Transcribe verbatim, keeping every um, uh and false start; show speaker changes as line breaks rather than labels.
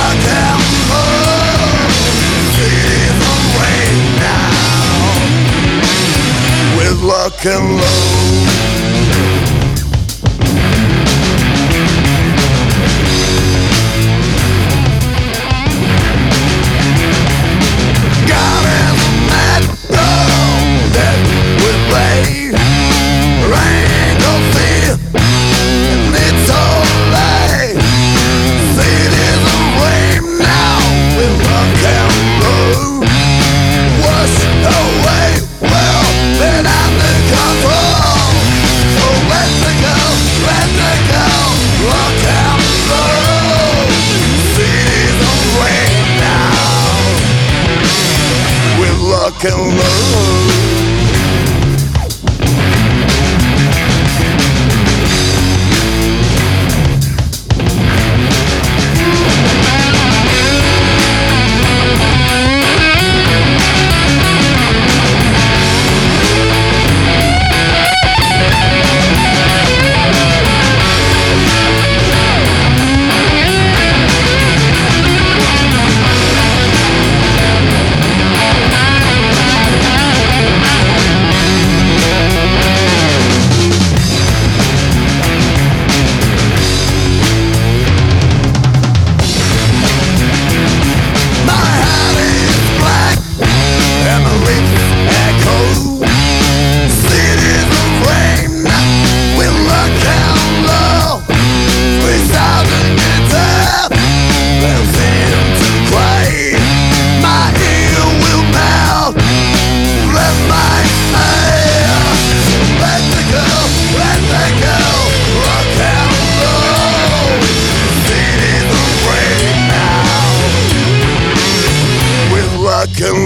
rock and roll. Cities of rain now, with rock and roll. God is a mad dog that we play. Rain goes in, and it's all light. Cities of rain now, with rock and roll. Wash away, well, then I'm the control. So let it go, let it go, rock and roll. Cities of rain now, with rock and roll. Can